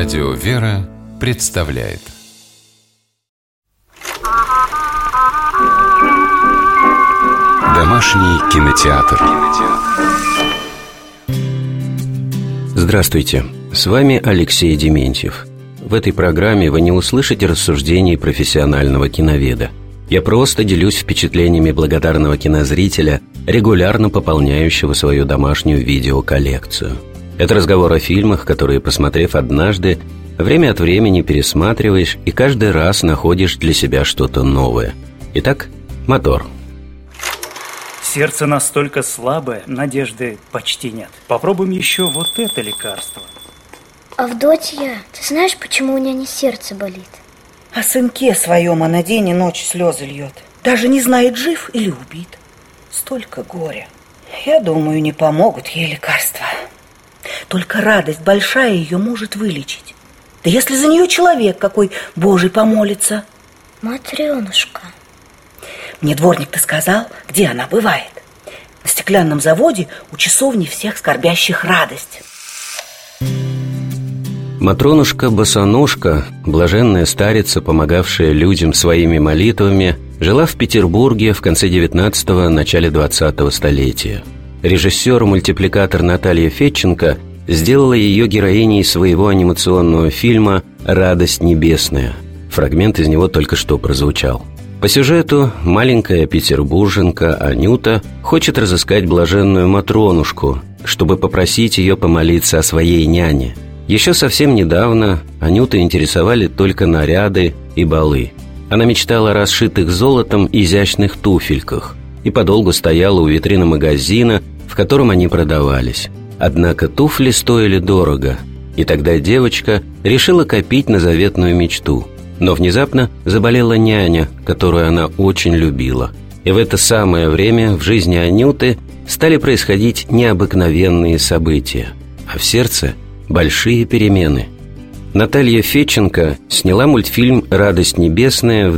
Радио «Вера» представляет Домашний кинотеатр. Здравствуйте, с вами Алексей Дементьев. В этой программе вы не услышите рассуждений профессионального киноведа. Я просто делюсь впечатлениями благодарного кинозрителя, регулярно пополняющего свою домашнюю видеоколлекцию. Это разговор о фильмах, которые, посмотрев однажды, время от времени пересматриваешь и каждый раз находишь для себя что-то новое. Итак, мотор. Сердце настолько слабое, надежды почти нет. Попробуем еще вот это лекарство. Авдотья, ты знаешь, почему у няни сердце болит? О сынке своем она день и ночь слезы льет. Даже не знает, жив или убит. Столько горя. Я думаю, не помогут ей лекарства. Только радость большая ее может вылечить. Да если за нее человек какой Божий помолится. Матрёнушка. Мне дворник-то сказал, где она бывает. На стеклянном заводе у часовни всех скорбящих радость. Матронушка-босоножка, блаженная старица, помогавшая людям своими молитвами, жила в Петербурге в конце 19-го, начале 20-го столетия. Режиссер-мультипликатор Наталья Федченко сделала ее героиней своего анимационного фильма «Радость небесная». Фрагмент из него только что прозвучал. По сюжету маленькая петербурженка Анюта хочет разыскать блаженную Матронушку, чтобы попросить ее помолиться о своей няне. Еще совсем недавно Анюту интересовали только наряды и балы. Она мечтала о расшитых золотом изящных туфельках и подолгу стояла у витрины магазина, в котором они продавались. Однако туфли стоили дорого, и тогда девочка решила копить на заветную мечту. Но внезапно заболела няня, которую она очень любила. И в это самое время в жизни Анюты стали происходить необыкновенные события, а в сердце большие перемены. Наталья Федченко сняла мультфильм «Радость небесная» в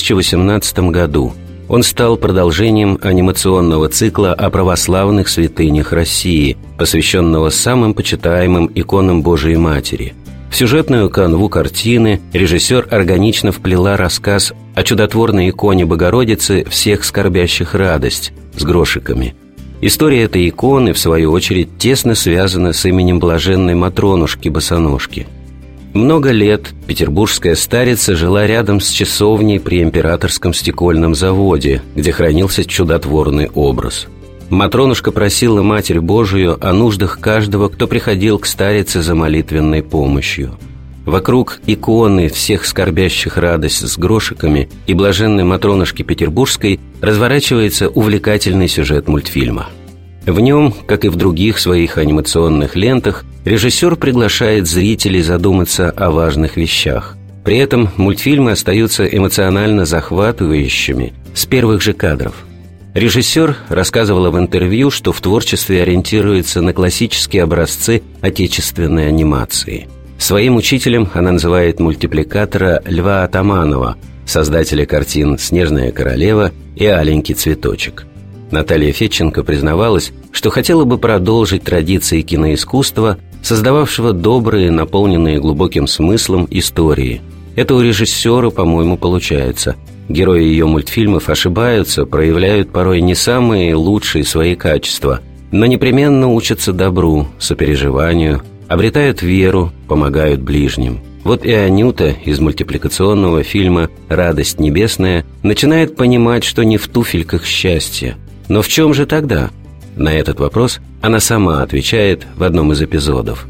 2018 году. Он стал продолжением анимационного цикла о православных святынях России, посвященного самым почитаемым иконам Божией Матери. В сюжетную канву картины режиссер органично вплела рассказ о чудотворной иконе Богородицы всех скорбящих радость с грошиками. История этой иконы, в свою очередь, тесно связана с именем блаженной Матронушки-босоножки. Много лет петербургская старица жила рядом с часовней при Императорском стекольном заводе, где хранился чудотворный образ. Матронушка просила Матерь Божию о нуждах каждого, кто приходил к старице за молитвенной помощью. Вокруг иконы всех скорбящих радость с грошиками и блаженной Матронушки Петербургской разворачивается увлекательный сюжет мультфильма. В нем, как и в других своих анимационных лентах, режиссер приглашает зрителей задуматься о важных вещах. При этом мультфильмы остаются эмоционально захватывающими с первых же кадров. Режиссер рассказывала в интервью, что в творчестве ориентируется на классические образцы отечественной анимации. Своим учителем она называет мультипликатора Льва Атаманова, создателя картин «Снежная королева» и «Аленький цветочек». Наталья Федченко признавалась, что хотела бы продолжить традиции киноискусства, создававшего добрые, наполненные глубоким смыслом истории. Это у режиссера, по-моему, получается. Герои ее мультфильмов ошибаются, проявляют порой не самые лучшие свои качества, но непременно учатся добру, сопереживанию, обретают веру, помогают ближним. Вот и Анюта из мультипликационного фильма «Радость небесная» начинает понимать, что не в туфельках счастье. Но в чем же тогда? На этот вопрос она сама отвечает в одном из эпизодов.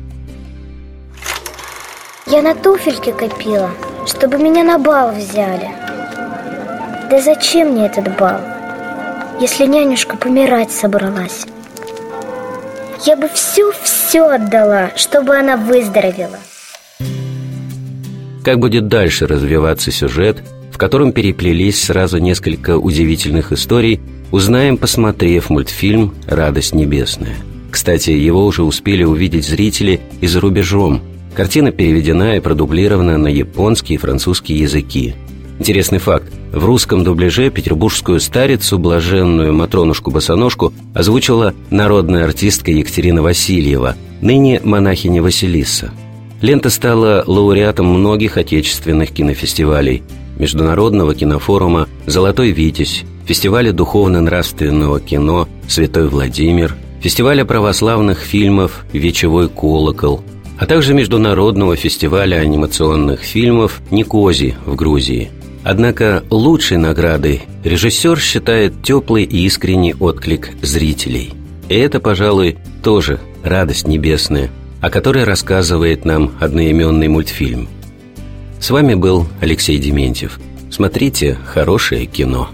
Я на туфельки копила, чтобы меня на бал взяли. Да зачем мне этот бал, если нянюшка помирать собралась? Я бы все отдала, чтобы она выздоровела. Как будет дальше развиваться сюжет, в котором переплелись сразу несколько удивительных историй, узнаем, посмотрев мультфильм «Радость небесная». Кстати, его уже успели увидеть зрители и за рубежом. Картина переведена и продублирована на японский и французский языки. Интересный факт. В русском дубляже петербургскую старицу, блаженную Матронушку-босоножку, озвучила народная артистка Екатерина Васильева, ныне монахиня Василиса. Лента стала лауреатом многих отечественных кинофестивалей: Международного кинофорума «Золотой Витязь», фестиваля духовно-нравственного кино «Святой Владимир», фестиваля православных фильмов «Вечевой колокол», а также Международного фестиваля анимационных фильмов «Никози» в Грузии. Однако лучшей наградой режиссер считает теплый и искренний отклик зрителей. И это, пожалуй, тоже радость небесная, о которой рассказывает нам одноименный мультфильм. С вами был Алексей Дементьев. Смотрите хорошее кино.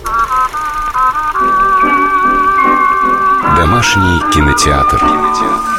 Домашний кинотеатр.